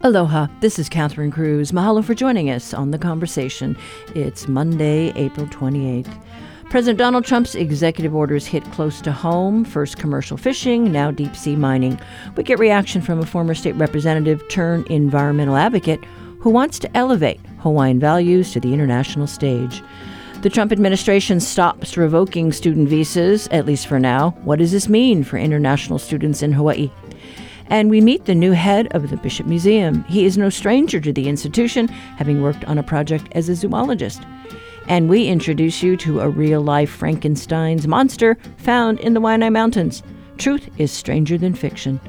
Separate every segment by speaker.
Speaker 1: Aloha, this is Catherine Cruz. Mahalo for joining us on The Conversation. It's Monday, April 28th. President Donald Trump's executive orders hit close to home. First commercial fishing, now deep sea mining. We get reaction from a former state representative turned environmental advocate who wants to elevate Hawaiian values to the international stage. The Trump administration stops revoking student visas, at least for now. What does this mean for international students in Hawaii? And we meet the new head of the Bishop Museum. He is no stranger to the institution, having worked on a project as a zoologist. And we introduce you to a real-life Frankenstein's monster found in the Waianae Mountains. Truth is stranger than fiction.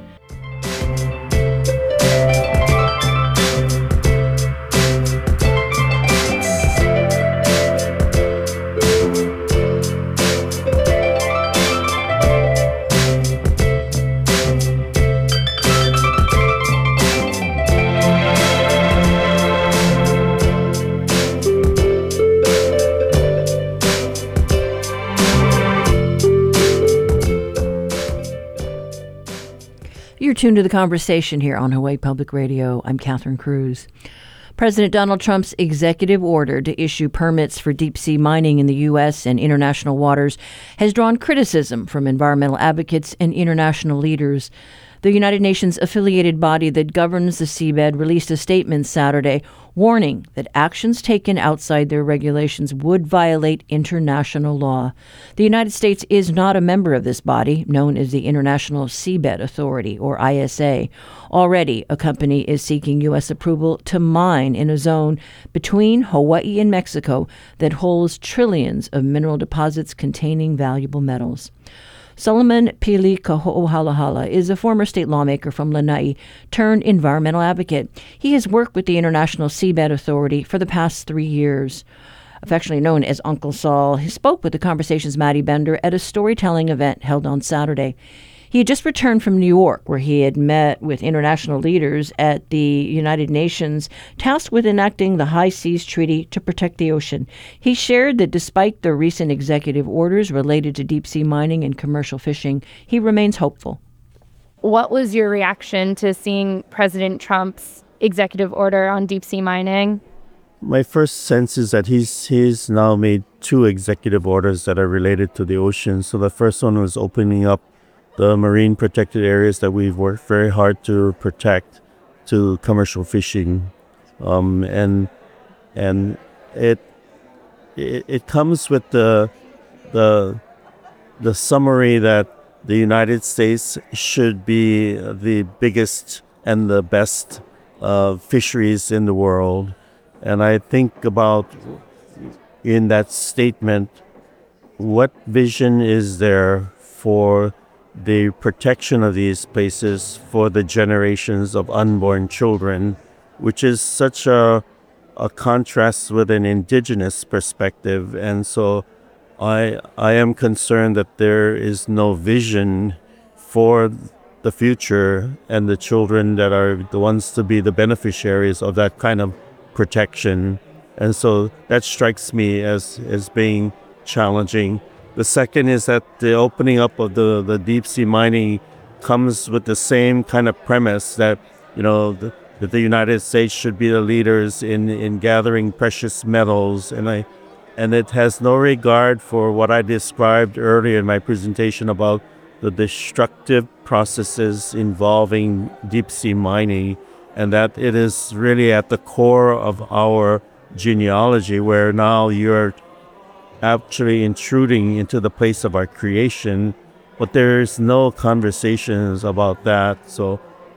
Speaker 1: You're tuned to The Conversation here on Hawaii Public Radio. I'm Catherine Cruz. President Donald Trump's executive order to issue permits for deep-sea mining in the U.S. and international waters has drawn criticism from environmental advocates and international leaders. The United Nations affiliated body that governs the seabed released a statement Saturday warning that actions taken outside their regulations would violate international law. The United States is not a member of this body, known as the International Seabed Authority, or ISA. Already, a company is seeking U.S. approval to mine in a zone between Hawaii and Mexico that holds trillions of mineral deposits containing valuable metals. Solomon Pili Kaho'ohalahala is a former state lawmaker from Lanai turned environmental advocate. He has worked with the International Seabed Authority for the past 3 years. Affectionately known as Uncle Saul, he spoke with The Conversation's Maddie Bender at a storytelling event held on Saturday. He had just returned from New York, where he had met with international leaders at the United Nations, tasked with enacting the High Seas Treaty to protect the ocean. He shared that despite the recent executive orders related to deep-sea mining and commercial fishing, he remains hopeful.
Speaker 2: What was your reaction to seeing President Trump's executive order on deep-sea mining?
Speaker 3: My first sense is that he's now made 2 executive orders that are related to the ocean. So the first one was opening up the marine protected areas that we've worked very hard to protect to commercial fishing, and it comes with the summary that the United States should be the biggest and the best fisheries in the world, and I think about in that statement, what vision is there for the protection of these places for the generations of unborn children, which is such a contrast with an indigenous perspective. And so I am concerned that there is no vision for the future and the children that are the ones to be the beneficiaries of that kind of protection. And so that strikes me as being challenging. The second is that the opening up of the deep sea mining comes with the same kind of premise that, that the United States should be the leaders in gathering precious metals. And it has no regard for what I described earlier in my presentation about the destructive processes involving deep sea mining, and that it is really at the core of our genealogy, where now you're actually intruding into the place of our creation, but there's no conversations about that. So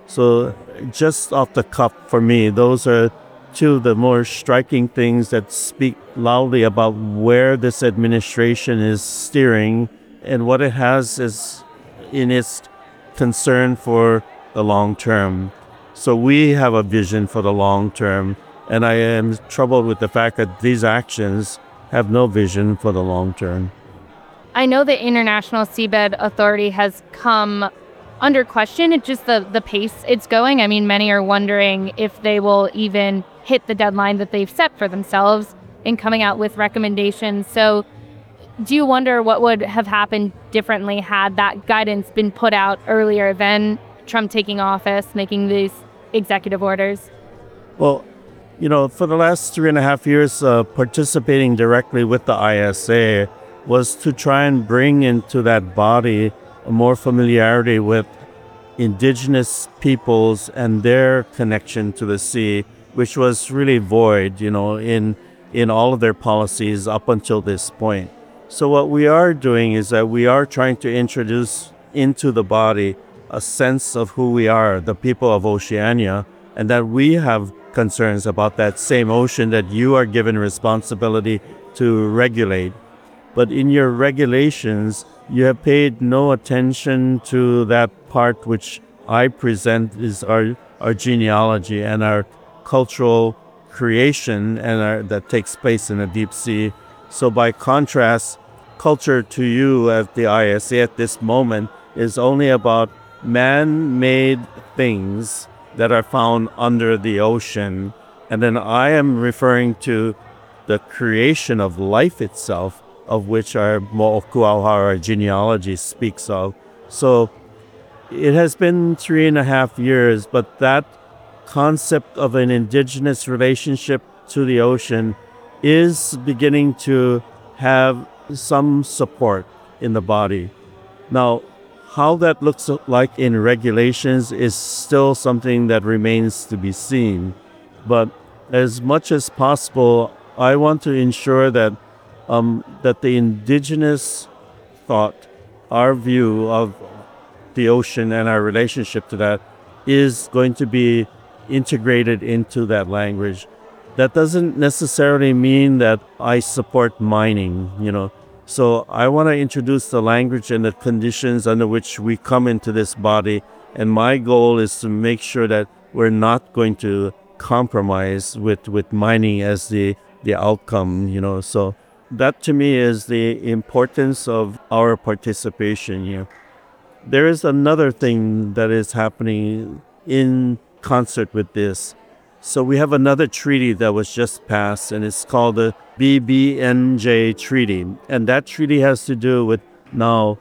Speaker 3: just off the cuff for me, those are 2 of the more striking things that speak loudly about where this administration is steering and what it has is in its concern for the long term. So we have a vision for the long term, and I am troubled with the fact that these actions have no vision for the long term.
Speaker 2: I know the International Seabed Authority has come under question. It's just the pace it's going. I mean, many are wondering if they will even hit the deadline that they've set for themselves in coming out with recommendations. So do you wonder what would have happened differently had that guidance been put out earlier than Trump taking office, making these executive orders?
Speaker 3: Well, for the last 3.5 years, participating directly with the ISA was to try and bring into that body more familiarity with indigenous peoples and their connection to the sea, which was really void, in all of their policies up until this point. So what we are doing is that we are trying to introduce into the body a sense of who we are, the people of Oceania, and that we have concerns about that same ocean that you are given responsibility to regulate. But in your regulations, you have paid no attention to that part which I present is our genealogy and our cultural creation and that takes place in the deep sea. So by contrast, culture to you at the ISA at this moment is only about man-made things that are found under the ocean. And then I am referring to the creation of life itself, of which our Mo'okuauhara, our genealogy, speaks of. So it has been 3.5 years, but that concept of an indigenous relationship to the ocean is beginning to have some support in the body. Now, how that looks like in regulations is still something that remains to be seen. But as much as possible, I want to ensure that that the indigenous thought, our view of the ocean and our relationship to that, is going to be integrated into that language. That doesn't necessarily mean that I support mining, So I want to introduce the language and the conditions under which we come into this body. And my goal is to make sure that we're not going to compromise with mining as the outcome, So that to me is the importance of our participation here. There is another thing that is happening in concert with this. So we have another treaty that was just passed, and it's called the BBNJ Treaty. And that treaty has to do with now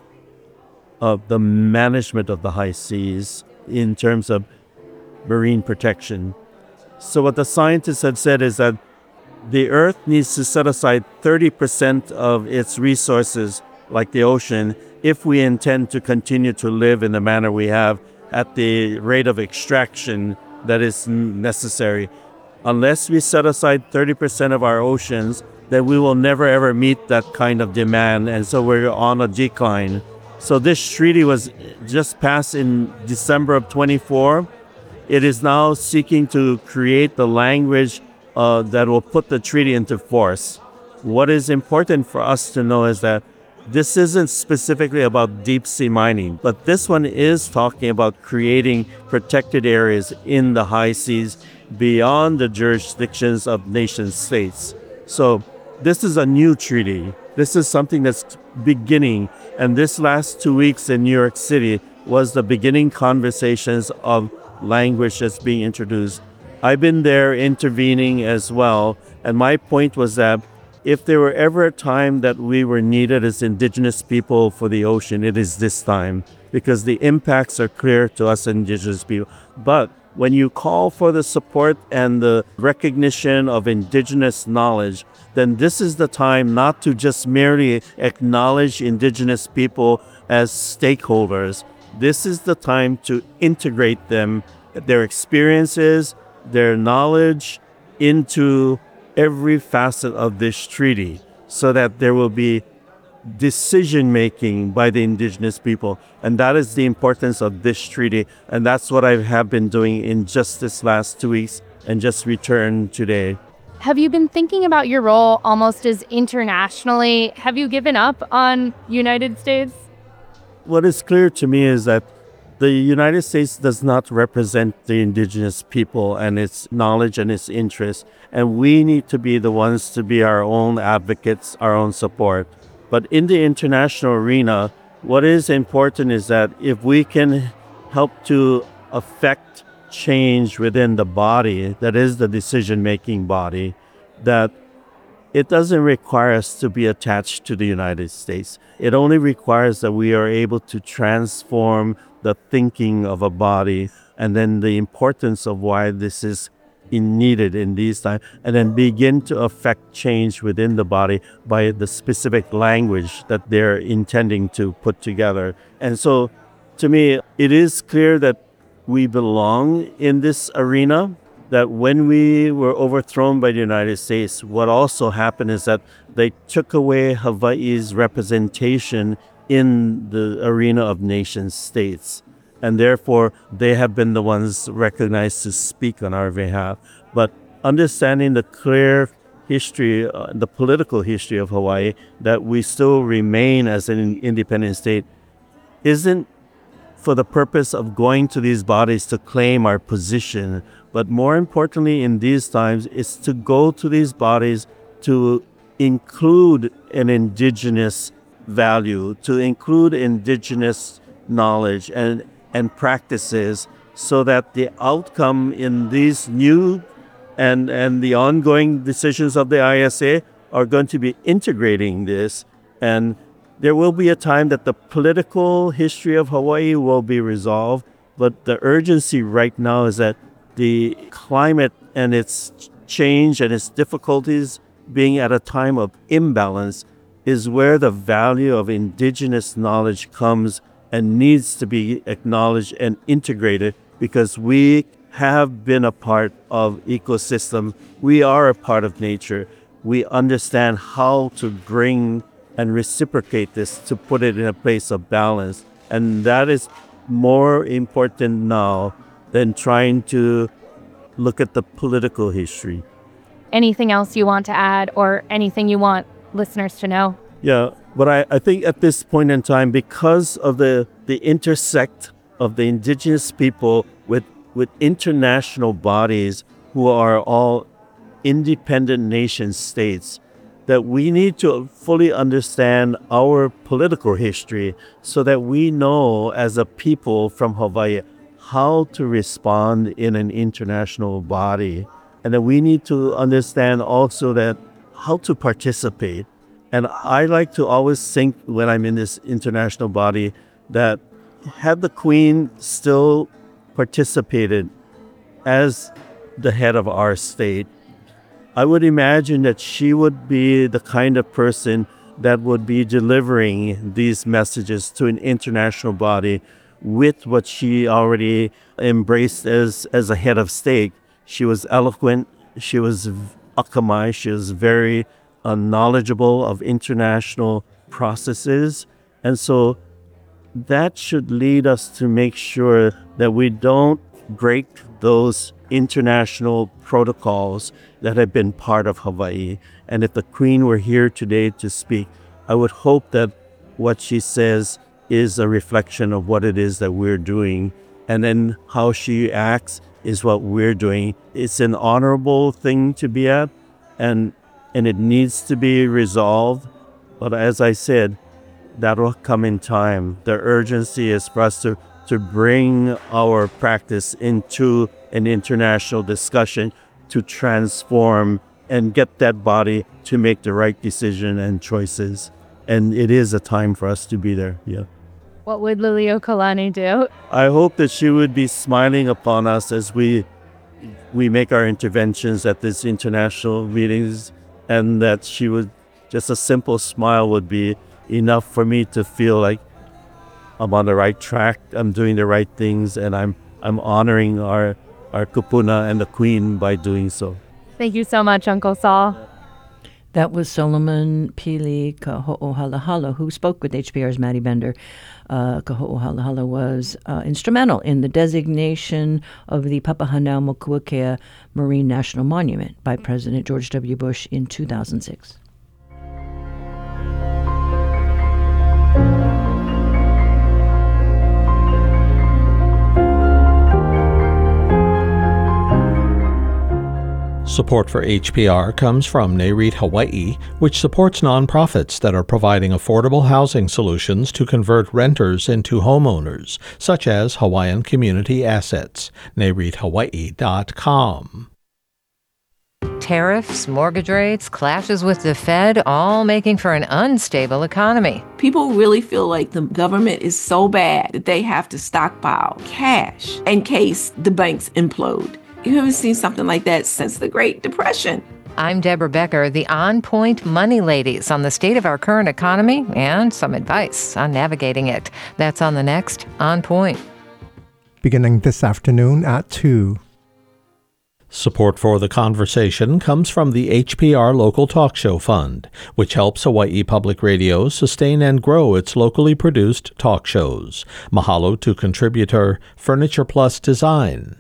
Speaker 3: the management of the high seas in terms of marine protection. So what the scientists had said is that the Earth needs to set aside 30% of its resources, like the ocean, if we intend to continue to live in the manner we have at the rate of extraction that is necessary. Unless we set aside 30% of our oceans, then we will never ever meet that kind of demand, and so we're on a decline. So this treaty was just passed in December of 24. It is now seeking to create the language that will put the treaty into force. What is important for us to know is that this isn't specifically about deep sea mining, but this one is talking about creating protected areas in the high seas beyond the jurisdictions of nation states. So this is a new treaty. This is something that's beginning. And this last 2 weeks in New York City was the beginning conversations of language that's being introduced. I've been there intervening as well. And my point was that if there were ever a time that we were needed as indigenous people for the ocean, it is this time, because the impacts are clear to us indigenous people. But when you call for the support and the recognition of indigenous knowledge, then this is the time not to just merely acknowledge indigenous people as stakeholders. This is the time to integrate them, their experiences, their knowledge, into every facet of this treaty, so that there will be decision-making by the indigenous people. And that is the importance of this treaty. And that's what I have been doing in just this last 2 weeks and just returned today.
Speaker 2: Have you been thinking about your role almost as internationally? Have you given up on United States?
Speaker 3: What is clear to me is that the United States does not represent the indigenous people and its knowledge and its interests. And we need to be the ones to be our own advocates, our own support. But in the international arena, what is important is that if we can help to affect change within the body, that is the decision-making body, that it doesn't require us to be attached to the United States. It only requires that we are able to transform the thinking of a body, and then the importance of why this is needed in these times, and then begin to affect change within the body by the specific language that they're intending to put together. And so, to me, it is clear that we belong in this arena, that when we were overthrown by the United States, what also happened is that they took away Hawaii's representation in the arena of nation states. And therefore, they have been the ones recognized to speak on our behalf. But understanding the clear history, the political history of Hawaii, that we still remain as an independent state, isn't for the purpose of going to these bodies to claim our position, but more importantly in these times is to go to these bodies to include an indigenous value, to include indigenous knowledge and practices, so that the outcome in these new and the ongoing decisions of the ISA are going to be integrating this. And there will be a time that the political history of Hawaii will be resolved, but the urgency right now is that the climate and its change and its difficulties being at a time of imbalance is where the value of indigenous knowledge comes and needs to be acknowledged and integrated, because we have been a part of ecosystem. We are a part of nature. We understand how to bring and reciprocate this, to put it in a place of balance. And that is more important now than trying to look at the political history.
Speaker 2: Anything else you want to add, or anything you want listeners to know?
Speaker 3: Yeah, but I think at this point in time, because of the intersect of the indigenous people with international bodies who are all independent nation states, that we need to fully understand our political history so that we know as a people from Hawaii how to respond in an international body. And that we need to understand also that how to participate. And I like to always think when I'm in this international body that had the Queen still participated as the head of our state, I would imagine that she would be the kind of person that would be delivering these messages to an international body with what she already embraced as a head of state. She was eloquent, she was akamai, she was very knowledgeable of international processes. And so that should lead us to make sure that we don't break those international protocols that have been part of Hawaii. And if the Queen were here today to speak, I would hope that what she says is a reflection of what it is that we're doing. And then how she acts is what we're doing. It's an honorable thing to be at, and it needs to be resolved. But as I said, that will come in time. The urgency is for us to bring our practice into an international discussion, to transform and get that body to make the right decision and choices. And it is a time for us to be there. Yeah.
Speaker 2: What would Liliuokalani do?
Speaker 3: I hope that she would be smiling upon us as we make our interventions at these international meetings, and that she would, just a simple smile would be enough for me to feel like I'm on the right track, I'm doing the right things, and I'm honoring our kupuna and the Queen by doing so.
Speaker 2: Thank you so much, Uncle Saul.
Speaker 1: That was Solomon Pili Kaho'ohalahala, who spoke with HPR's Maddie Bender. Kaho'ohalahala was instrumental in the designation of the Papahanaumokuakea Marine National Monument by President George W. Bush in 2006.
Speaker 4: Support for HPR comes from NAREIT Hawaii, which supports nonprofits that are providing affordable housing solutions to convert renters into homeowners, such as Hawaiian Community Assets. NAREITHawaii.com.
Speaker 5: Tariffs, mortgage rates, clashes with the Fed, all making for an unstable economy.
Speaker 6: People really feel like the government is so bad that they have to stockpile cash in case the banks implode. You haven't seen something like that since the Great Depression.
Speaker 5: I'm Deborah Becker, the On Point Money Ladies, on the state of our current economy and some advice on navigating it. That's on the next On Point.
Speaker 7: Beginning this afternoon at 2.
Speaker 4: Support for the conversation comes from the HPR Local Talk Show Fund, which helps Hawaii Public Radio sustain and grow its locally produced talk shows. Mahalo to contributor Furniture Plus Design.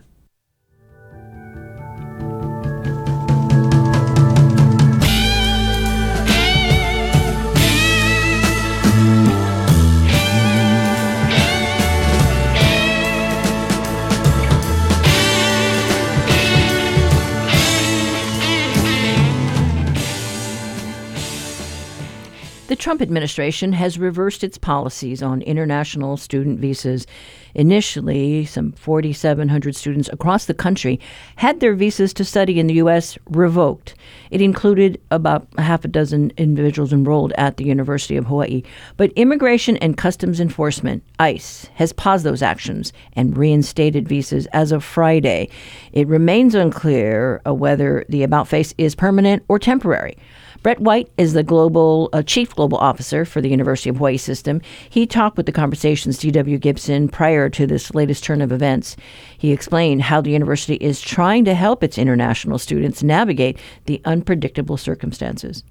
Speaker 1: The Trump administration has reversed its policies on international student visas. Initially, some 4,700 students across the country had their visas to study in the U.S. revoked. It included about a half a dozen individuals enrolled at the University of Hawaii. But Immigration and Customs Enforcement, ICE, has paused those actions and reinstated visas as of Friday. It remains unclear whether the about-face is permanent or temporary. Brett White is the chief global officer for the University of Hawaii system. He talked with the Conversation's D.W. Gibson prior to this latest turn of events. He explained how the university is trying to help its international students navigate the unpredictable circumstances.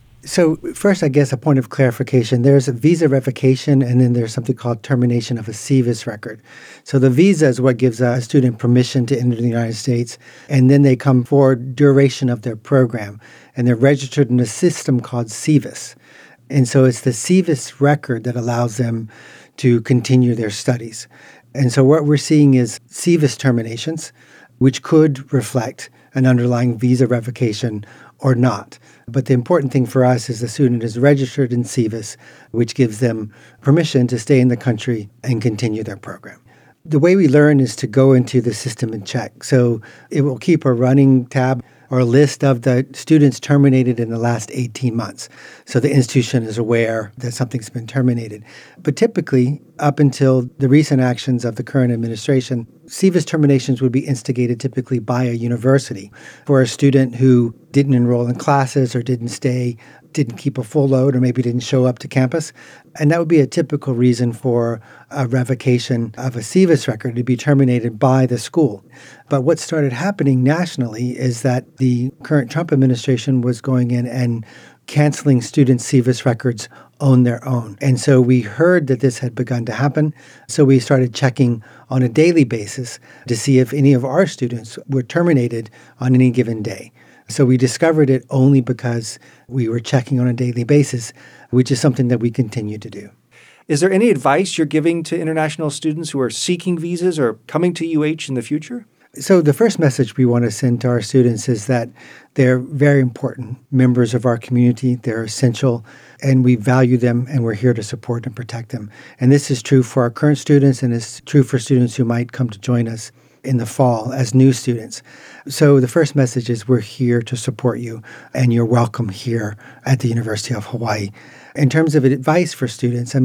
Speaker 8: So first, I guess a point of clarification. There's a visa revocation, and then there's something called termination of a SEVIS record. So the visa is what gives a student permission to enter the United States, and then they come for duration of their program, and they're registered in a system called SEVIS. And so it's the SEVIS record that allows them to continue their studies. And so what we're seeing is SEVIS terminations, which could reflect an underlying visa revocation or not. But the important thing for us is the student is registered in SEVIS, which gives them permission to stay in the country and continue their program. The way we learn is to go into the system and check. So it will keep a running tab or a list of the students terminated in the last 18 months. So the institution is aware that something's been terminated. But typically, up until the recent actions of the current administration, SEVIS terminations would be instigated typically by a university for a student who didn't enroll in classes or didn't keep a full load, or maybe didn't show up to campus. And that would be a typical reason for a revocation of a SEVIS record to be terminated by the school. But what started happening nationally is that the current Trump administration was going in and canceling student SEVIS records on their own. And so we heard that this had begun to happen. So we started checking on a daily basis to see if any of our students were terminated on any given day. So we discovered it only because we were checking on a daily basis, which is something that we continue to do.
Speaker 9: Is there any advice you're giving to international students who are seeking visas or coming to UH in the future?
Speaker 8: So the first message we want to send to our students is that they're very important members of our community. They're essential, and we value them, and we're here to support and protect them. And this is true for our current students, and it's true for students who might come to join us in the fall as new students. So the first message is we're here to support you, and you're welcome here at the University of Hawaii. In terms of advice for students,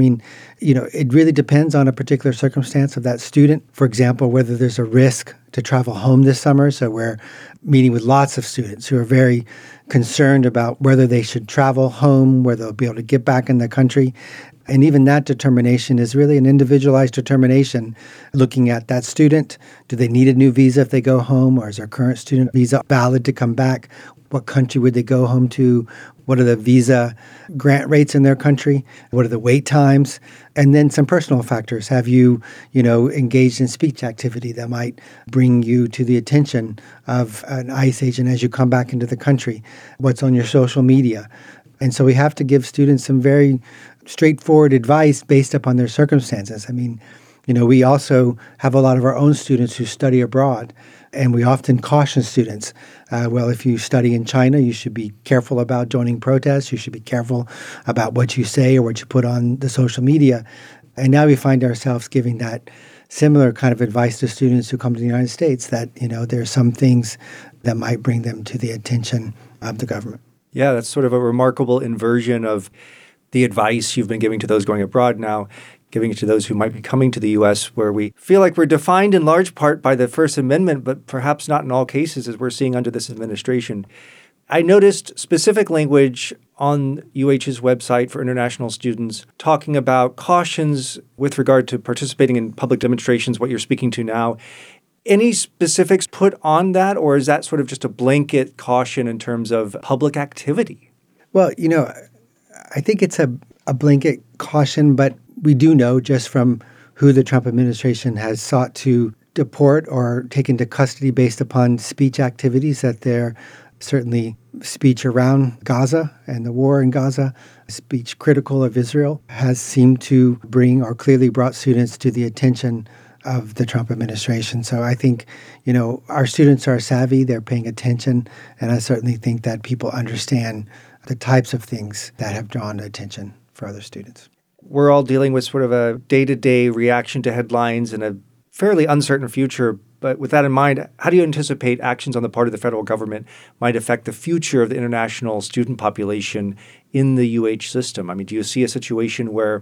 Speaker 8: it really depends on a particular circumstance of that student. For example, whether there's a risk to travel home this summer. So we're meeting with lots of students who are very concerned about whether they should travel home, whether they'll be able to get back in the country. And even that determination is really an individualized determination, looking at that student. Do they need a new visa if they go home, or is their current student visa valid to come back? What country would they go home to? What are the visa grant rates in their country? What are the wait times? And then some personal factors. Have you, engaged in speech activity that might bring you to the attention of an ICE agent as you come back into the country? What's on your social media? And so we have to give students some very straightforward advice based upon their circumstances. We also have a lot of our own students who study abroad, and we often caution students, if you study in China, you should be careful about joining protests. You should be careful about what you say or what you put on the social media. And now we find ourselves giving that similar kind of advice to students who come to the United States that, there are some things that might bring them to the attention of the government.
Speaker 9: Yeah, that's sort of a remarkable inversion of the advice you've been giving to those going abroad now, giving it to those who might be coming to the U.S., where we feel like we're defined in large part by the First Amendment, but perhaps not in all cases, as we're seeing under this administration. I noticed specific language on UH's website for international students talking about cautions with regard to participating in public demonstrations, what you're speaking to now. Any specifics put on that, or is that sort of just a blanket caution in terms of public activity?
Speaker 8: Well, I think it's a blanket caution, but we do know just from who the Trump administration has sought to deport or take into custody based upon speech activities that they're certainly speech around Gaza and the war in Gaza, speech critical of Israel, has seemed to bring or clearly brought students to the attention of the Trump administration. So I think, our students are savvy, they're paying attention, and I certainly think that people understand the types of things that have drawn attention for other students.
Speaker 9: We're all dealing with sort of a day-to-day reaction to headlines in a fairly uncertain future. But with that in mind, how do you anticipate actions on the part of the federal government might affect the future of the international student population in the UH system? I mean, do you see a situation where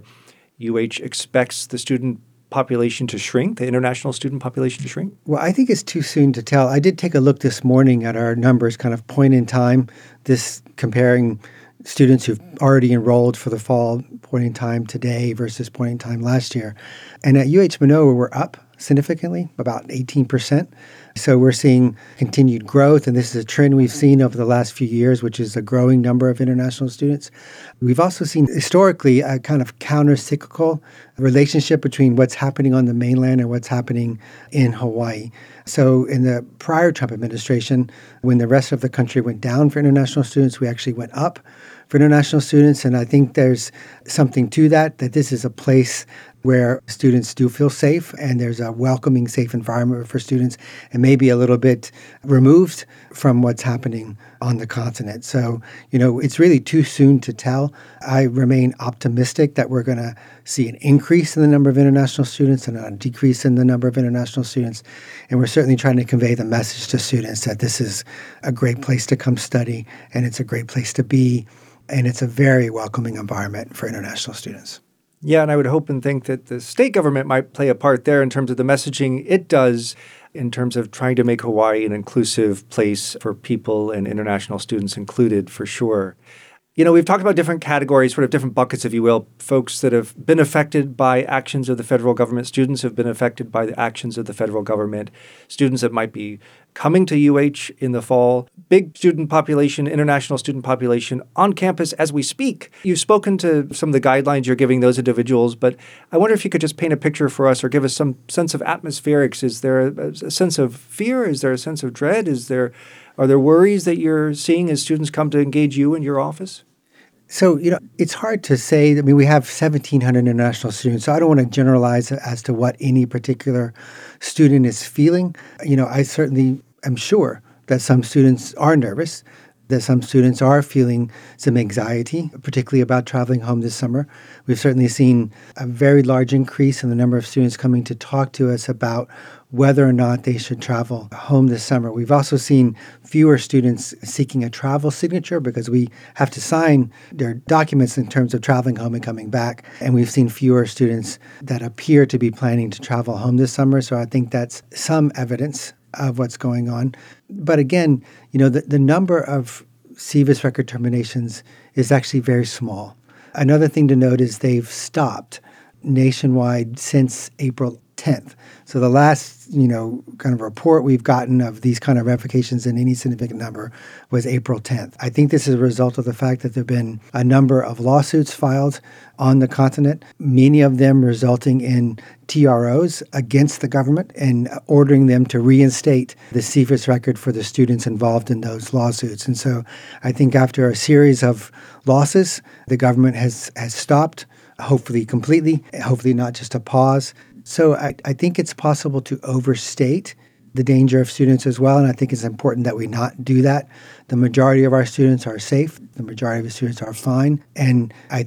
Speaker 9: UH expects the student population to shrink, the international student population to shrink?
Speaker 8: Well, I think it's too soon to tell. I did take a look this morning at our numbers, kind of point in time, this comparing students who've already enrolled for the fall, point in time today versus point in time last year. And at UH Manoa, we're up significantly, about 18%. So we're seeing continued growth, and this is a trend we've seen over the last few years, which is a growing number of international students. We've also seen historically a kind of counter-cyclical relationship between what's happening on the mainland and what's happening in Hawaii. So in the prior Trump administration, when the rest of the country went down for international students, we actually went up for international students. And I think there's something to that this is a place where students do feel safe and there's a welcoming, safe environment for students and maybe a little bit removed from what's happening on the continent. So, it's really too soon to tell. I remain optimistic that we're going to see an increase in the number of international students and a decrease in the number of international students. And we're certainly trying to convey the message to students that this is a great place to come study and it's a great place to be. And it's a very welcoming environment for international students.
Speaker 9: Yeah, and I would hope and think that the state government might play a part there in terms of the messaging it does in terms of trying to make Hawaii an inclusive place for people and international students included, for sure. We've talked about different categories, sort of different buckets, if you will, folks that have been affected by actions of the federal government, students have been affected by the actions of the federal government, students that might be coming to UH in the fall, big student population, international student population on campus as we speak. You've spoken to some of the guidelines you're giving those individuals, but I wonder if you could just paint a picture for us or give us some sense of atmospherics. Is there a sense of fear? Is there a sense of dread? Are there worries that you're seeing as students come to engage you in your office?
Speaker 8: So, it's hard to say. I mean, we have 1,700 international students, so I don't want to generalize as to what any particular student is feeling. I certainly am sure that some students are nervous, that some students are feeling some anxiety, particularly about traveling home this summer. We've certainly seen a very large increase in the number of students coming to talk to us about whether or not they should travel home this summer. We've also seen fewer students seeking a travel signature because we have to sign their documents in terms of traveling home and coming back. And we've seen fewer students that appear to be planning to travel home this summer. So I think that's some evidence of what's going on. But again, the number of SEVIS record terminations is actually very small. Another thing to note is they've stopped nationwide since April 10th. So the last, kind of report we've gotten of these kind of revocations in any significant number was April 10th. I think this is a result of the fact that there have been a number of lawsuits filed on the continent, many of them resulting in TROs against the government and ordering them to reinstate the SEVIS record for the students involved in those lawsuits. And so I think after a series of losses, the government has stopped, hopefully completely, hopefully not just a pause. So I think it's possible to overstate the danger of students as well, and I think it's important that we not do that. The majority of our students are safe. The majority of the students are fine. And I think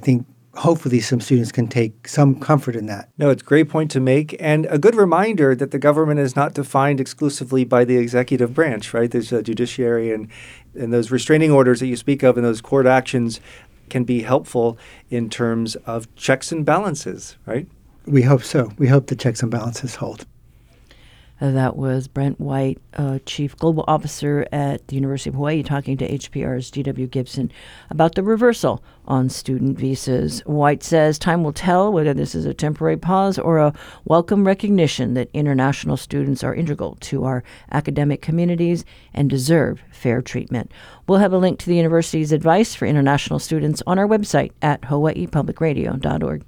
Speaker 8: hopefully some students can take some comfort in that.
Speaker 9: No, it's a great point to make, and a good reminder that the government is not defined exclusively by the executive branch, right? There's a judiciary, and those restraining orders that you speak of and those court actions can be helpful in terms of checks and balances, right?
Speaker 8: We hope so. We hope the checks and balances hold.
Speaker 1: That was Brent White, Chief Global Officer at the University of Hawaii, talking to HPR's G.W. Gibson about the reversal on student visas. White says time will tell whether this is a temporary pause or a welcome recognition that international students are integral to our academic communities and deserve fair treatment. We'll have a link to the university's advice for international students on our website at hawaiipublicradio.org.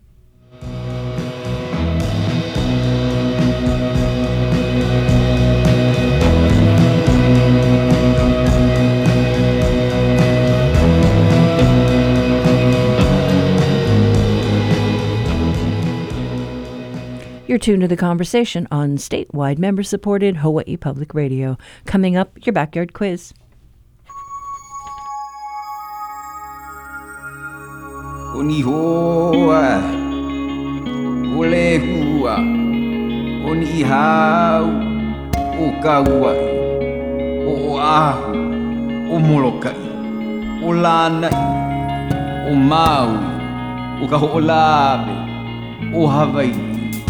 Speaker 1: You're tuned to The Conversation on statewide member-supported Hawaii Public Radio. Coming up, your backyard quiz.
Speaker 10: Oni hoa, ole hua, oni hau, o kauai, o ahu, o molokai, o lanai, o maui, o kaho'olabe, o Hawaii.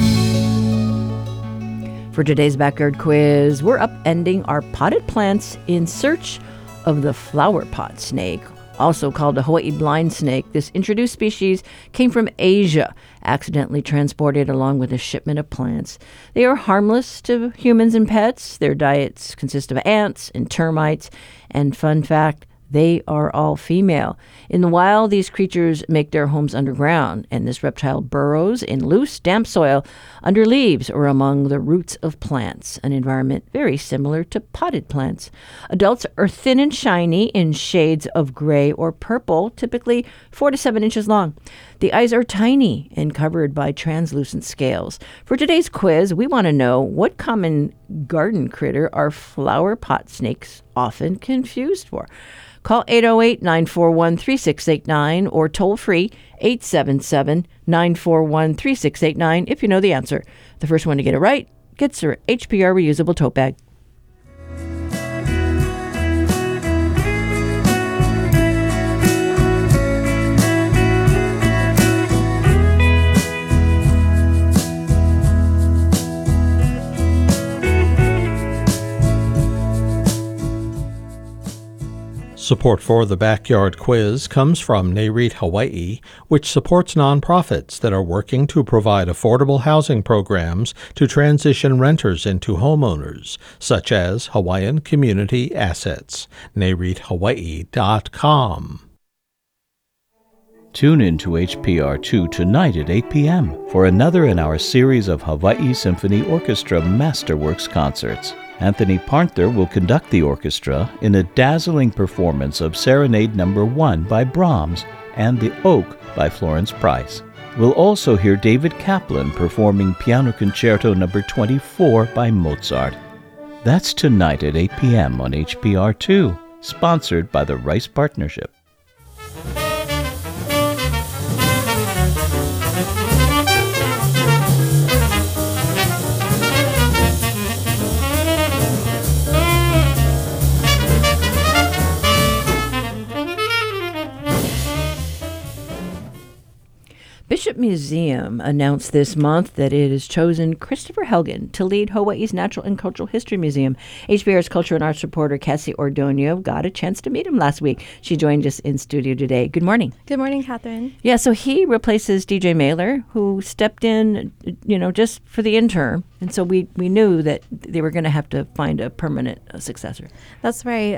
Speaker 1: For today's backyard quiz, we're upending our potted plants in search of the flower pot snake, also called a Hawaii blind snake. This introduced species came from Asia, accidentally transported along with a shipment of plants. They are harmless to humans and pets. Their diets consist of ants and termites, and fun fact, they are all female. In the wild, these creatures make their homes underground, and this reptile burrows in loose, damp soil under leaves or among the roots of plants, an environment very similar to potted plants. Adults are thin and shiny in shades of gray or purple, typically 4 to 7 inches long. The eyes are tiny and covered by translucent scales. For today's quiz, we want to know what common garden critter are flower pot snakes often confused for. Call 808-941-3689 or toll free 877-941-3689 if you know the answer. The first one to get it right gets her HPR reusable tote bag.
Speaker 4: Support for the Backyard Quiz comes from NAREIT Hawaii, which supports nonprofits that are working to provide affordable housing programs to transition renters into homeowners, such as Hawaiian Community Assets. NAREITHawaii.com.
Speaker 11: Tune in to HPR2 tonight at 8 p.m. for another in our series of Hawaii Symphony Orchestra Masterworks concerts. Anthony Parther will conduct the orchestra in a dazzling performance of Serenade No. 1 by Brahms and The Oak by Florence Price. We'll also hear David Kaplan performing Piano Concerto No. 24 by Mozart. That's tonight at 8 p.m. on HPR2, sponsored by the Rice Partnership.
Speaker 1: Bishop Museum announced this month that it has chosen Christopher Helgen to lead Hawaii's Natural and Cultural History Museum. HPR's Culture and Arts reporter Cassie Ordonio got a chance to meet him last week. She joined us in studio today. Good morning.
Speaker 12: Good morning, Catherine.
Speaker 1: Yeah, so he replaces DJ Mailer, who stepped in, just for the interim. And so we knew that they were going to have to find a permanent successor.
Speaker 12: That's right.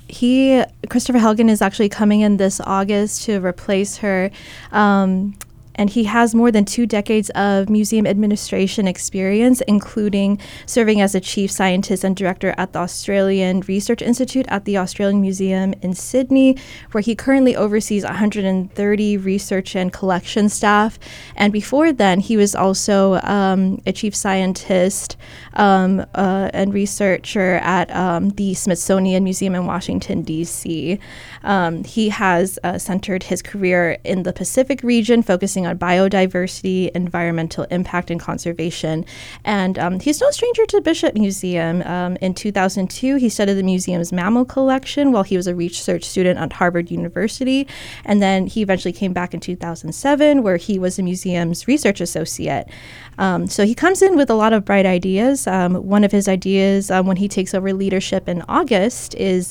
Speaker 12: Christopher Helgen is actually coming in this August to replace her. And he has more than 2 decades of museum administration experience, including serving as a chief scientist and director at the Australian Research Institute at the Australian Museum in Sydney, where he currently oversees 130 research and collection staff. And before then, he was also a chief scientist and researcher at the Smithsonian Museum in Washington, D.C. He has centered his career in the Pacific region, focusing on biodiversity, environmental impact, and conservation. And he's no stranger to Bishop Museum. In 2002, he studied the museum's mammal collection while he was a research student at Harvard University. And then he eventually came back in 2007, where he was the museum's research associate. So he comes in with a lot of bright ideas. One of his ideas when he takes over leadership in August is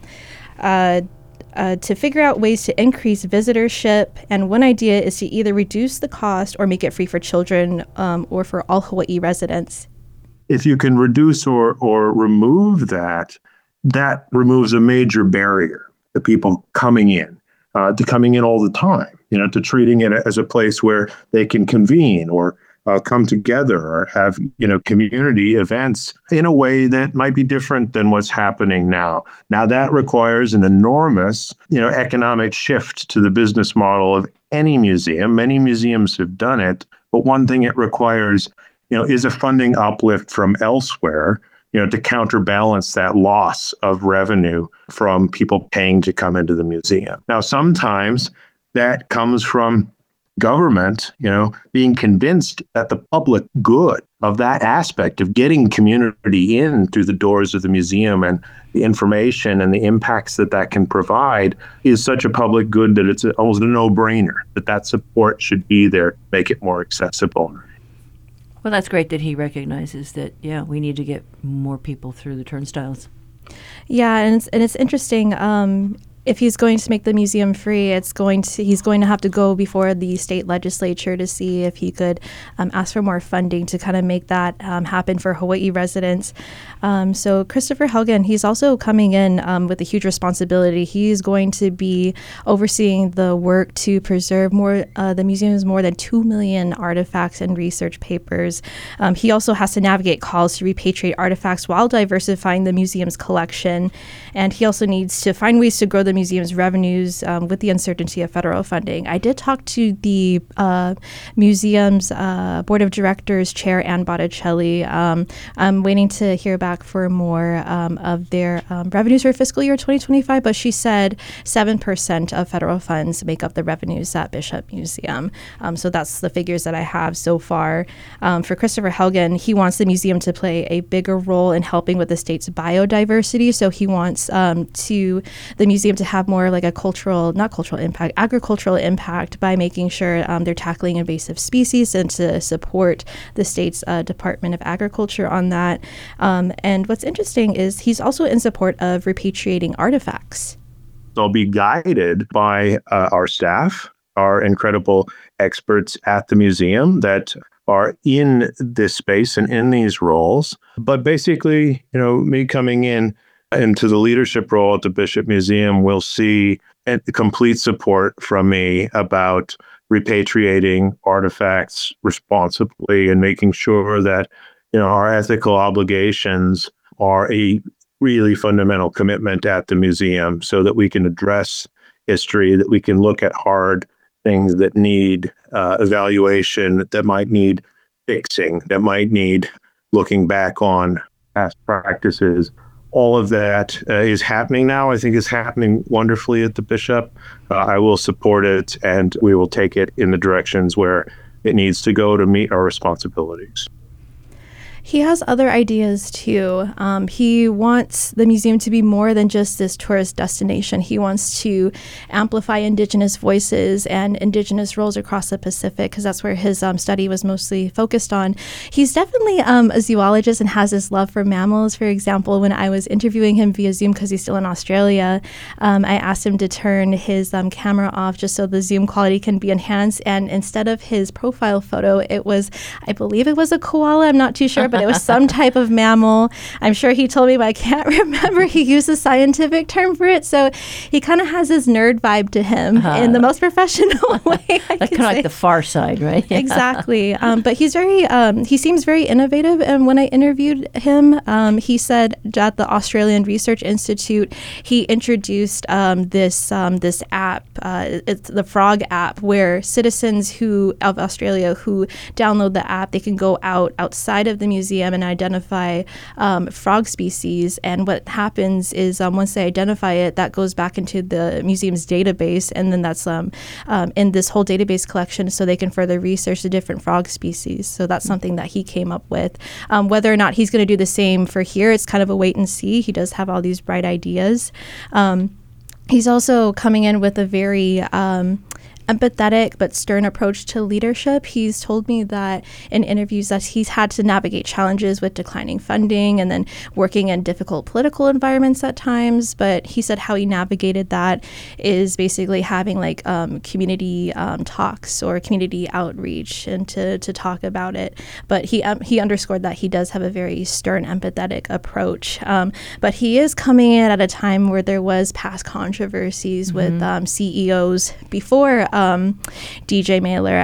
Speaker 12: to figure out ways to increase visitorship. And one idea is to either reduce the cost or make it free for children or for all Hawaii residents.
Speaker 13: If you can reduce or remove that removes a major barrier to people coming in all the time, to treating it as a place where they can convene or come together or have, community events in a way that might be different than what's happening now. Now that requires an enormous, economic shift to the business model of any museum. Many museums have done it, but one thing it requires, is a funding uplift from elsewhere, to counterbalance that loss of revenue from people paying to come into the museum. Now, sometimes that comes from government, being convinced that the public good of that aspect of getting community in through the doors of the museum and the information and the impacts that can provide is such a public good that it's almost a no-brainer that support should be there, make it more accessible.
Speaker 1: Well, that's great that he recognizes that, we need to get more people through the turnstiles.
Speaker 12: Yeah, and it's interesting. If he's going to make the museum free, he's going to have to go before the state legislature to see if he could ask for more funding to kind of make that happen for Hawaii residents. So Christopher Helgen, he's also coming in with a huge responsibility. He's going to be overseeing the work to preserve the museum's more than 2 million artifacts and research papers. He also has to navigate calls to repatriate artifacts while diversifying the museum's collection. And he also needs to find ways to grow the museum's revenues with the uncertainty of federal funding. I did talk to the museum's board of directors chair, Ann Botticelli. I'm waiting to hear back for more of their revenues for fiscal year 2025, but she said 7% of federal funds make up the revenues at Bishop Museum. So that's the figures that I have so far. For Christopher Helgen, he wants the museum to play a bigger role in helping with the state's biodiversity. So he wants the museum to have more like agricultural impact by making sure they're tackling invasive species and to support the state's Department of Agriculture on that. And what's interesting is he's also in support of repatriating artifacts.
Speaker 13: They'll be guided by our staff, our incredible experts at the museum that are in this space and in these roles. But basically, me coming into the leadership role at the Bishop Museum will see complete support from me about repatriating artifacts responsibly and making sure that our ethical obligations are a really fundamental commitment at the museum so that we can address history, that we can look at hard things that need evaluation, that might need fixing, that might need looking back on past practices. All of that is happening now. I think it's happening wonderfully at the Bishop. I will support it, and we will take it in the directions where it needs to go to meet our responsibilities.
Speaker 12: He has other ideas too. He wants the museum to be more than just this tourist destination. He wants to amplify Indigenous voices and Indigenous roles across the Pacific, because that's where his study was mostly focused on. He's definitely a zoologist and has this love for mammals. For example, when I was interviewing him via Zoom, because he's still in Australia, I asked him to turn his camera off just so the Zoom quality can be enhanced. And instead of his profile photo, I believe it was a koala. I'm not too sure, but it was some type of mammal. I'm sure he told me, but I can't remember. He used a scientific term for it. So he kind of has this nerd vibe to him in the most professional way.
Speaker 1: That's kind of like the Far Side, right? Yeah.
Speaker 12: Exactly. But he's he seems very innovative. And when I interviewed him, he said at the Australian Research Institute, he introduced this app. It's the Frog app, where citizens of Australia who download the app, they can go outside of the museum and identify frog species. And what happens is once they identify it, that goes back into the museum's database, and then that's in this whole database collection, so they can further research the different frog species. So that's something that he came up with. Whether or not he's going to do the same for here, it's kind of a wait and see. He does have all these bright ideas. He's also coming in with a very empathetic but stern approach to leadership. He's told me that in interviews that he's had to navigate challenges with declining funding and then working in difficult political environments at times. But he said how he navigated that is basically having like community talks or community outreach and to talk about it. But he underscored that he does have a very stern, empathetic approach. But he is coming in at a time where there was past controversies with CEOs before DJ Mailer.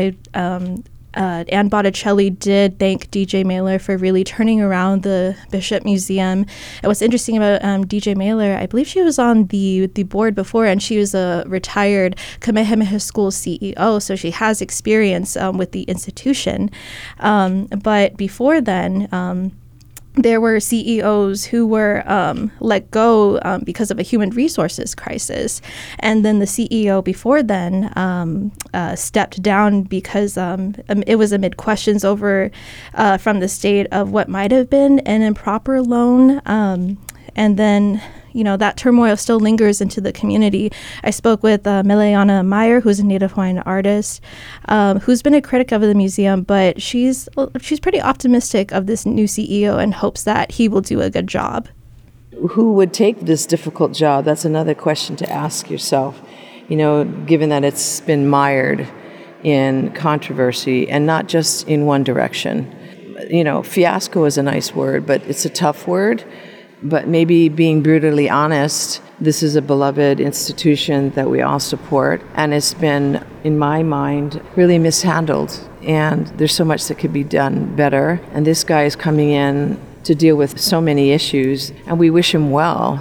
Speaker 12: Ann Botticelli did thank DJ Mailer for really turning around the Bishop Museum. And what's interesting about DJ Mailer, I believe she was on the board before, and she was a retired Kamehameha School CEO, so she has experience with the institution. But before then, there were CEOs who were let go because of a human resources crisis. And then the CEO before then stepped down because it was amid questions over from the state of what might have been an improper loan. And then, that turmoil still lingers into the community. I spoke with Meleana Meyer, who's a Native Hawaiian artist, who's been a critic of the museum, but she's pretty optimistic of this new CEO and hopes that he will do a good job.
Speaker 14: Who would take this difficult job? That's another question to ask yourself, given that it's been mired in controversy and not just in one direction. Fiasco is a nice word, but it's a tough word. But maybe being brutally honest, this is a beloved institution that we all support, and it's been, in my mind, really mishandled. And there's so much that could be done better. And this guy is coming in to deal with so many issues, and we wish him well.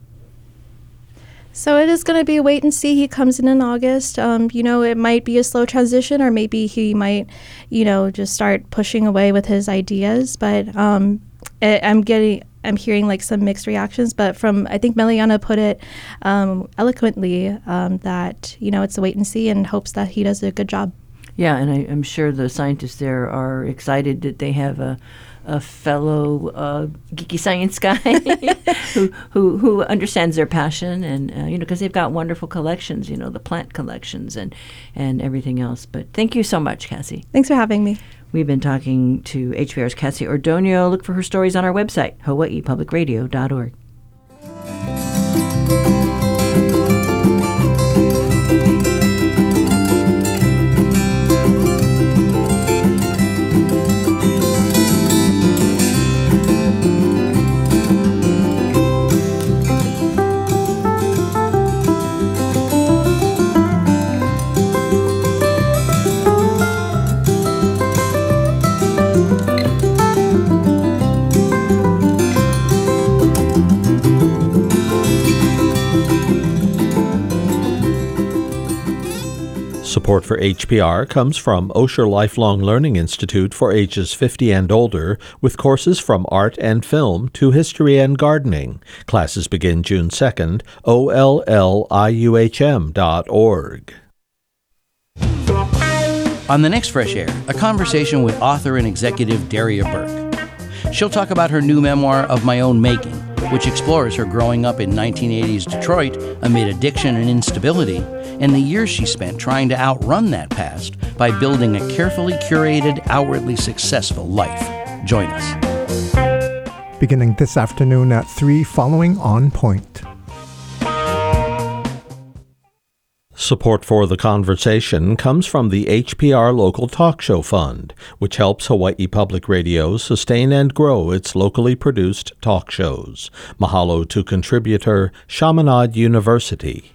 Speaker 12: So it is going to be a wait and see. He comes in August. It might be a slow transition, or maybe he might, just start pushing away with his ideas. But I'm hearing like some mixed reactions, but I think Meleana put it eloquently that, it's a wait and see, and hopes that he does a good job.
Speaker 1: Yeah, and I'm sure the scientists there are excited that they have a fellow geeky science guy who understands their passion, and because they've got wonderful collections, the plant collections and everything else. But thank you so much, Cassie.
Speaker 12: Thanks for having me.
Speaker 1: We've bin talking to HPR's Cassie Ordonio. Look for her stories on our website, hawaiipublicradio.org.
Speaker 4: Support for HPR comes from Osher Lifelong Learning Institute for ages 50 and older, with courses from art and film to history and gardening. Classes begin June 2nd, olliuhm.org.
Speaker 15: On the next Fresh Air, a conversation with author and executive Daria Burke. She'll talk about her new memoir, Of My Own Making, which explores her growing up in 1980s Detroit amid addiction and instability, and the years she spent trying to outrun that past by building a carefully curated, outwardly successful life. Join us.
Speaker 7: Beginning this afternoon at 3 following On Point.
Speaker 4: Support for the conversation comes from the HPR Local Talk Show Fund, which helps Hawaii Public Radio sustain and grow its locally produced talk shows. Mahalo to contributor Chaminade University.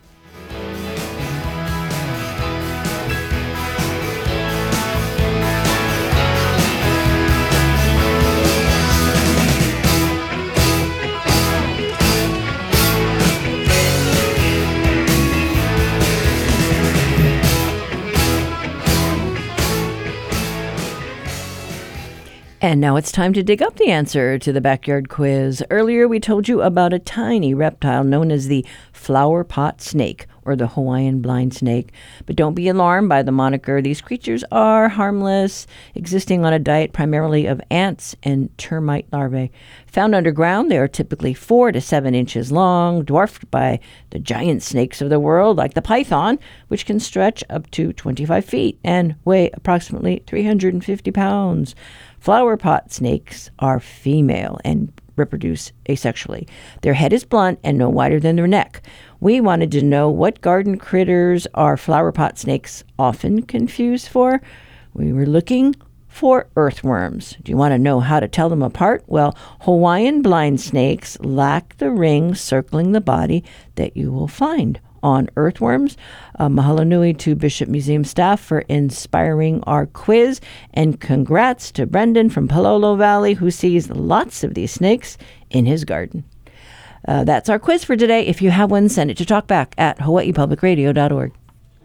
Speaker 1: And now it's time to dig up the answer to the backyard quiz. Earlier, we told you about a tiny reptile known as the flower pot snake, or the Hawaiian blind snake. But don't be alarmed by the moniker. These creatures are harmless, existing on a diet primarily of ants and termite larvae. Found underground, they are typically 4 to 7 inches long, dwarfed by the giant snakes of the world, like the python, which can stretch up to 25 feet and weigh approximately 350 pounds. Flower pot snakes are female and reproduce asexually. Their head is blunt and no wider than their neck. We wanted to know what garden critters are flower pot snakes often confused for. We were looking for earthworms. Do you want to know how to tell them apart? Well, Hawaiian blind snakes lack the rings circling the body that you will find on earthworms. Mahalo nui to Bishop Museum staff for inspiring our quiz, and congrats to Brendan from Palolo Valley, who sees lots of these snakes in his garden. That's our quiz for today. If you have one, send it to talkback@hawaiipublicradio.org.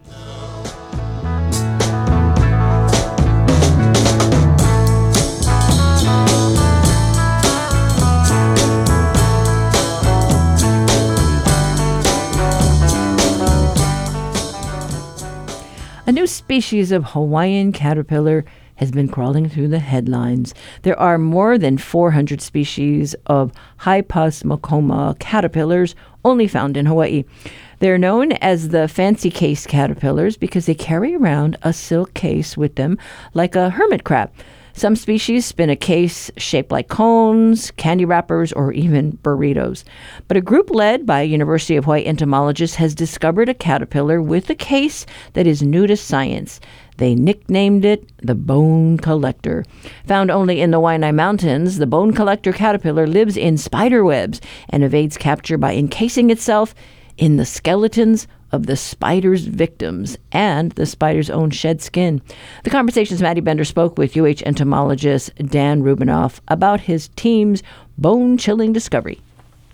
Speaker 1: A new species of Hawaiian caterpillar has been crawling through the headlines. There are more than 400 species of Hypasmocoma caterpillars only found in Hawaii. They're known as the fancy case caterpillars because they carry around a silk case with them like a hermit crab. Some species spin a case shaped like cones, candy wrappers, or even burritos. But a group led by a University of Hawaii entomologist has discovered a caterpillar with a case that is new to science. They nicknamed it the bone collector. Found only in the Waianae Mountains, the bone collector caterpillar lives in spider webs and evades capture by encasing itself in the skeletons of the spider's victims and the spider's own shed skin. The Conversation's Maddie Bender spoke with UH entomologist Dan Rubinoff about his team's bone-chilling discovery.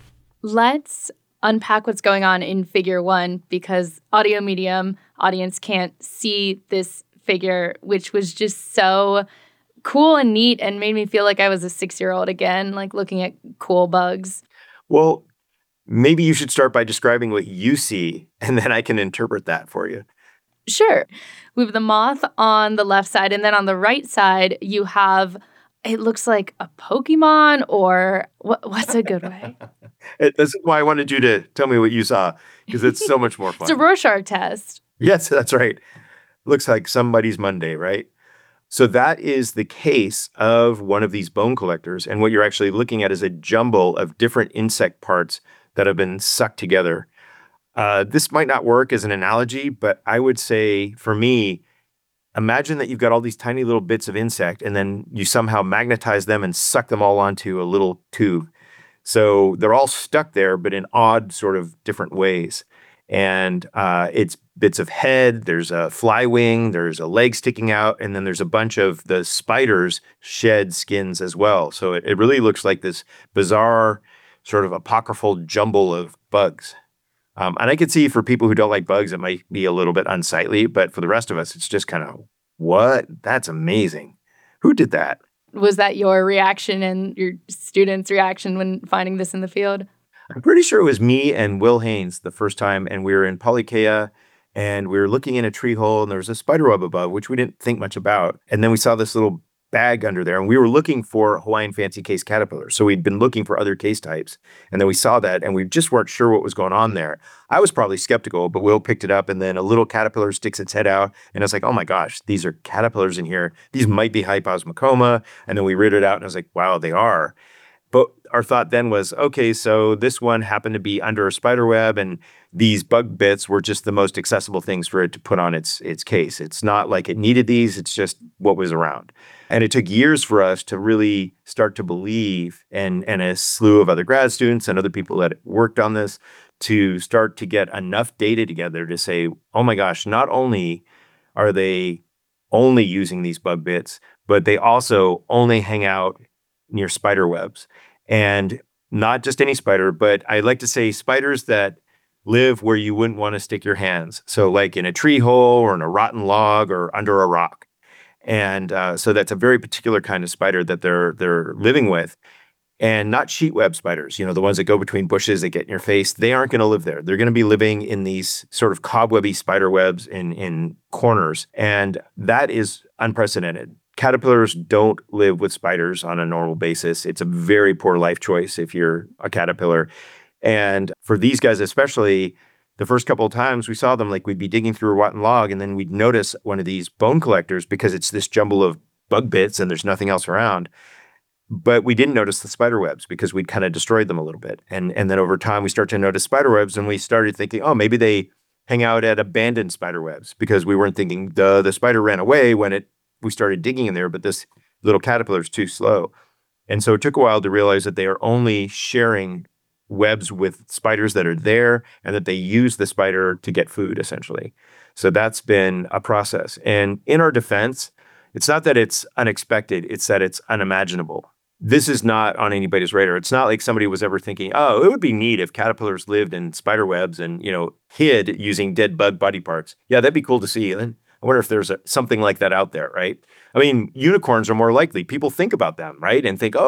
Speaker 2: Let's unpack what's going on in figure 1, because audio medium audience can't see this figure, which was just so cool and neat and made me feel like I was a 6-year-old again, like looking at cool bugs.
Speaker 16: Well, maybe you should start by describing what you see, and then I can interpret that for you.
Speaker 2: Sure. We have the moth on the left side, and then on the right side, you have, it looks like a Pokemon, or what's a good way?
Speaker 16: This is why I wanted you to tell me what you saw, because it's so much more fun.
Speaker 2: It's a Rorschach test.
Speaker 16: Yes, that's right. Looks like somebody's Monday, right? So that is the case of one of these bone collectors, and what you're actually looking at is a jumble of different insect parts that have been sucked together. This might not work as an analogy, but I would say, for me, imagine that you've got all these tiny little bits of insect, and then you somehow magnetize them and suck them all onto a little tube. So they're all stuck there, but in odd sort of different ways. And it's bits of head, there's a fly wing, there's a leg sticking out, and then there's a bunch of the spider's shed skins as well. So it really looks like this bizarre sort of apocryphal jumble of bugs. And I could see for people who don't like bugs, it might be a little bit unsightly, but for the rest of us, it's just kind of, what? That's amazing. Who did that?
Speaker 2: Was that your reaction and your students' reaction when finding this in the field?
Speaker 16: I'm pretty sure it was me and Will Haynes the first time, and we were in Palikea, and we were looking in a tree hole, and there was a spider web above, which we didn't think much about. And then we saw this little bag under there, and we were looking for Hawaiian fancy case caterpillars. So we'd been looking for other case types, and then we saw that, and we just weren't sure what was going on there. I was probably skeptical, but Will picked it up, and then a little caterpillar sticks its head out, and I was like, oh my gosh, these are caterpillars in here. These might be Hypasmocoma. And then we read it out, and I was like, wow, they are. But our thought then was, okay, so this one happened to be under a spider web, and these bug bits were just the most accessible things for it to put on its case. It's not like it needed these, it's just what was around. And it took years for us to really start to believe, and a slew of other grad students and other people that worked on this, to start to get enough data together to say, oh my gosh, not only are they only using these bug bits, but they also only hang out near spider webs. And not just any spider, but I like to say spiders that live where you wouldn't want to stick your hands. So like in a tree hole or in a rotten log or under a rock. And so that's a very particular kind of spider that they're living with. And not sheet web spiders, the ones that go between bushes that get in your face. They aren't going to live there. They're going to be living in these sort of cobwebby spider webs in corners. And that is unprecedented. Caterpillars don't live with spiders on a normal basis. It's a very poor life choice if you're a caterpillar. And for these guys especially, the first couple of times we saw them, like we'd be digging through a rotten log and then we'd notice one of these bone collectors because it's this jumble of bug bits and there's nothing else around. But we didn't notice the spider webs because we'd kind of destroyed them a little bit. And then over time we start to notice spider webs and we started thinking, oh, maybe they hang out at abandoned spider webs, because we weren't thinking the spider ran away when we started digging in there, but this little caterpillar is too slow. And so it took a while to realize that they are only sharing webs with spiders that are there and that they use the spider to get food, essentially. So that's been a process. And in our defense, it's not that it's unexpected, it's that it's unimaginable. This is not on anybody's radar. It's not like somebody was ever thinking, oh, it would be neat if caterpillars lived in spider webs and, hid using dead bug body parts. Yeah, that'd be cool to see. And I wonder if there's something like that out there, right? I mean, unicorns are more likely. People think about them, right? And think,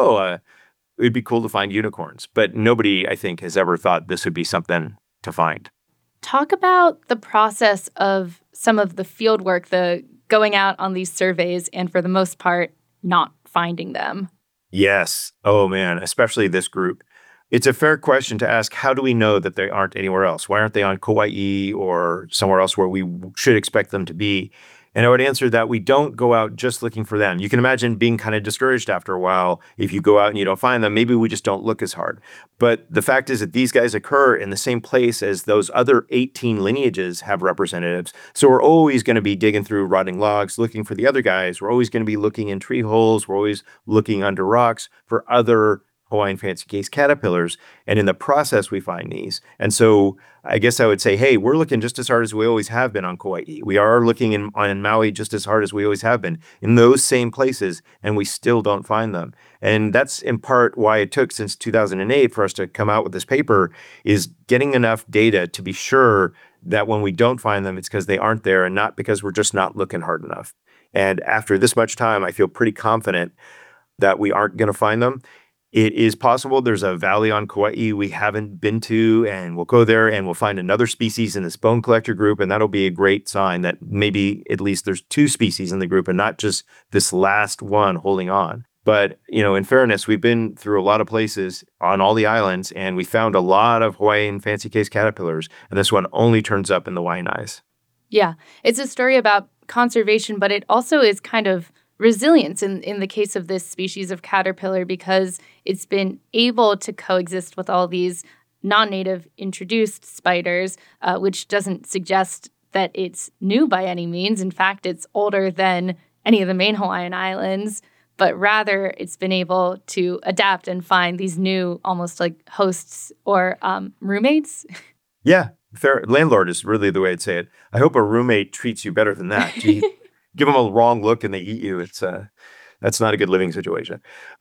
Speaker 16: it'd be cool to find unicorns. But nobody, I think, has ever thought this would be something to find.
Speaker 2: Talk about the process of some of the field work, the going out on these surveys and for the most part, not finding them.
Speaker 16: Yes. Oh, man, especially this group. It's a fair question to ask, how do we know that they aren't anywhere else? Why aren't they on Kauai or somewhere else where we should expect them to be? And I would answer that we don't go out just looking for them. You can imagine being kind of discouraged after a while if you go out and you don't find them. Maybe we just don't look as hard. But the fact is that these guys occur in the same place as those other 18 lineages have representatives. So we're always going to be digging through rotting logs, looking for the other guys. We're always going to be looking in tree holes. We're always looking under rocks for other Hawaiian fancy case caterpillars. And in the process, we find these. And so I guess I would say, hey, we're looking just as hard as we always have been on Kauai. We are looking on Maui just as hard as we always have been in those same places, and we still don't find them. And that's in part why it took since 2008 for us to come out with this paper, is getting enough data to be sure that when we don't find them, it's because they aren't there and not because we're just not looking hard enough. And after this much time, I feel pretty confident that we aren't going to find them. It is possible there's a valley on Kauai we haven't been to, and we'll go there and we'll find another species in this bone collector group, and that'll be a great sign that maybe at least there's two species in the group and not just this last one holding on. But, in fairness, we've been through a lot of places on all the islands, and we found a lot of Hawaiian fancy case caterpillars, and this one only turns up in the Waianaes.
Speaker 2: Yeah, it's a story about conservation, but it also is kind of resilience in the case of this species of caterpillar, because it's been able to coexist with all these non-native introduced spiders, which doesn't suggest that it's new by any means. In fact, it's older than any of the main Hawaiian islands, but rather it's been able to adapt and find these new almost like hosts or roommates.
Speaker 16: Yeah, fair. Landlord is really the way I'd say it. I hope a roommate treats you better than that. Give them a wrong look and they eat you. That's not a good living situation.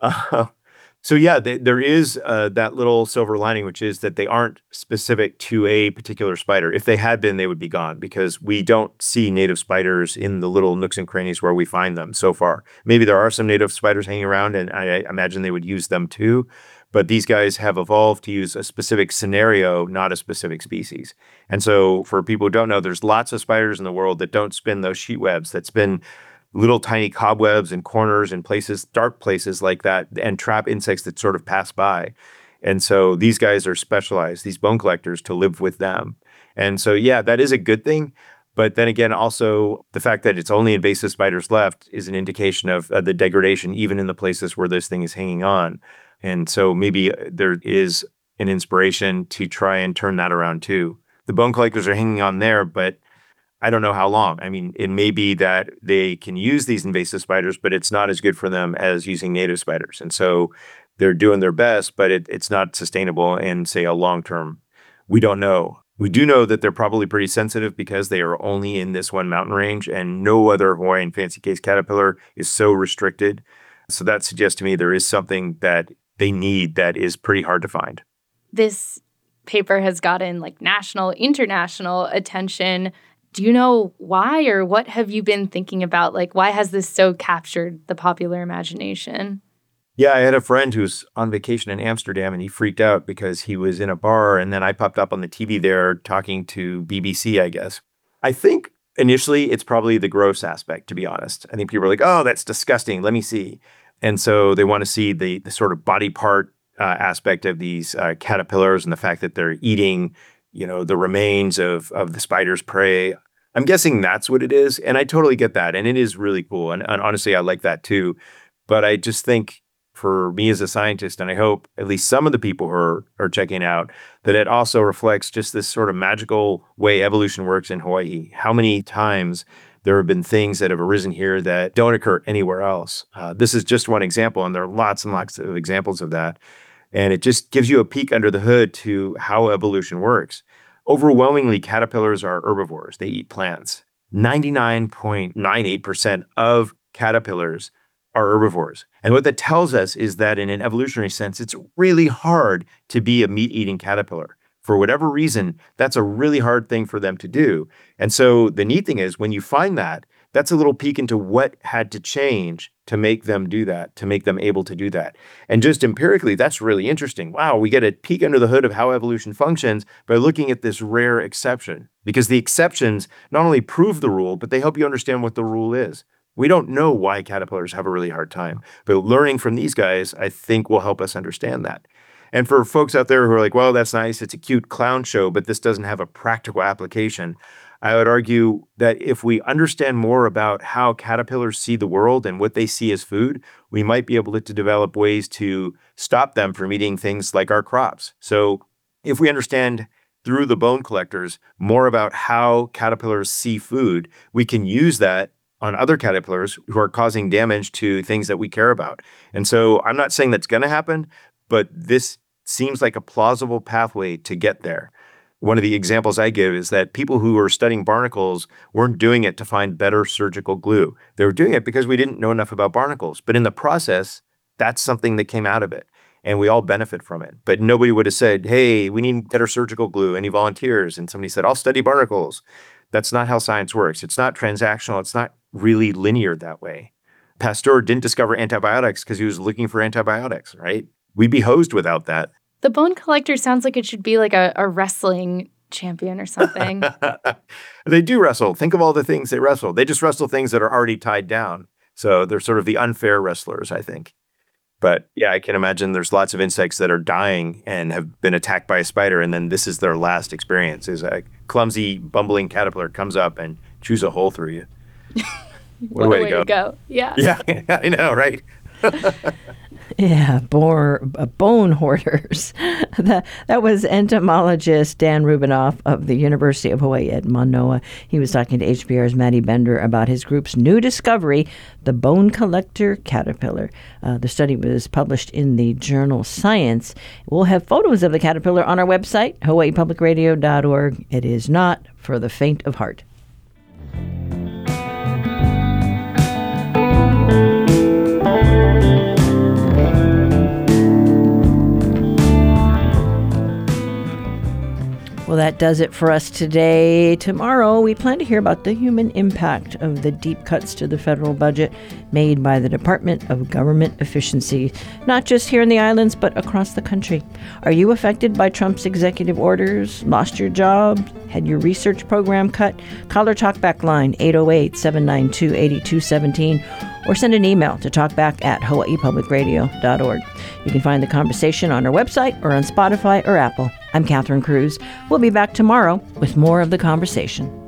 Speaker 16: So yeah, there is that little silver lining, which is that they aren't specific to a particular spider. If they had been, they would be gone, because we don't see native spiders in the little nooks and crannies where we find them so far. Maybe there are some native spiders hanging around, and I imagine they would use them too. But these guys have evolved to use a specific scenario, not a specific species. And so for people who don't know, there's lots of spiders in the world that don't spin those sheet webs, that spin little tiny cobwebs and corners and places, dark places like that, and trap insects that sort of pass by. And so these guys are specialized, these bone collectors, to live with them. And so, yeah, that is a good thing. But then again, also the fact that it's only invasive spiders left is an indication of the degradation, even in the places where this thing is hanging on. And so maybe there is an inspiration to try and turn that around too. The bone collectors are hanging on there, but I don't know how long. I mean, it may be that they can use these invasive spiders, but it's not as good for them as using native spiders. And so they're doing their best, but it's not sustainable in, say, a long term. We don't know. We do know that they're probably pretty sensitive because they are only in this one mountain range, and no other Hawaiian fancy case caterpillar is so restricted. So that suggests to me there is something that they need that is pretty hard to find.
Speaker 2: This paper has gotten like national, international attention. Do you know why, or what have you been thinking about? Like, why has this so captured the popular imagination?
Speaker 16: Yeah, I had a friend who's on vacation in Amsterdam, and he freaked out because he was in a bar, and then I popped up on the TV there talking to BBC, I guess. I think initially it's probably the gross aspect, to be honest. I think people are like, oh, that's disgusting. Let me see. And so they want to see the sort of body part aspect of these caterpillars and the fact that they're eating, the remains of the spider's prey. I'm guessing that's what it is. And I totally get that. And it is really cool. And honestly, I like that too. But I just think for me as a scientist, and I hope at least some of the people who are checking out, that it also reflects just this sort of magical way evolution works in Hawaii. How many times there have been things that have arisen here that don't occur anywhere else. This is just one example, and there are lots and lots of examples of that. And it just gives you a peek under the hood to how evolution works. Overwhelmingly, caterpillars are herbivores. They eat plants. 99.98% of caterpillars are herbivores. And what that tells us is that in an evolutionary sense, it's really hard to be a meat-eating caterpillar. For whatever reason, that's a really hard thing for them to do. And so the neat thing is when you find that, that's a little peek into what had to change to make them do that, to make them able to do that. And just empirically, that's really interesting. Wow, we get a peek under the hood of how evolution functions by looking at this rare exception. Because the exceptions not only prove the rule, but they help you understand what the rule is. We don't know why caterpillars have a really hard time, but learning from these guys, I think, will help us understand that. And for folks out there who are like, well, that's nice, it's a cute clown show, but this doesn't have a practical application, I would argue that if we understand more about how caterpillars see the world and what they see as food, we might be able to develop ways to stop them from eating things like our crops. So if we understand through the bone collectors more about how caterpillars see food, we can use that on other caterpillars who are causing damage to things that we care about. And so I'm not saying that's going to happen, but this seems like a plausible pathway to get there. One of the examples I give is that people who were studying barnacles weren't doing it to find better surgical glue. They were doing it because we didn't know enough about barnacles. But in the process, that's something that came out of it. And we all benefit from it. But nobody would have said, hey, we need better surgical glue. Any volunteers? And somebody said, I'll study barnacles. That's not how science works. It's not transactional. It's not really linear that way. Pasteur didn't discover antibiotics because he was looking for antibiotics, right? We'd be hosed without that.
Speaker 2: The bone collector sounds like it should be like a wrestling champion or something.
Speaker 16: They do wrestle. Think of all the things they wrestle. They just wrestle things that are already tied down. So they're sort of the unfair wrestlers, I think. But yeah, I can imagine there's lots of insects that are dying and have been attacked by a spider, and then this is their last experience, is a clumsy, bumbling caterpillar comes up and chews a hole through you.
Speaker 2: What a way to go. Yeah.
Speaker 16: Yeah, I know, right?
Speaker 1: Yeah, bone hoarders. That was entomologist Dan Rubinoff of the University of Hawaii at Manoa. He was talking to HPR's Maddie Bender about his group's new discovery, the bone collector caterpillar. The study was published in the journal Science. We'll have photos of the caterpillar on our website, hawaiipublicradio.org. It is not for the faint of heart. Well, that does it for us today. Tomorrow, we plan to hear about the human impact of the deep cuts to the federal budget made by the Department of Government Efficiency, not just here in the islands, but across the country. Are you affected by Trump's executive orders, lost your job, had your research program cut? Call our Talkback line, 808-792-8217, or send an email to talkback@hawaiipublicradio.org. You can find the conversation on our website or on Spotify or Apple. I'm Catherine Cruz. We'll be back tomorrow with more of the conversation.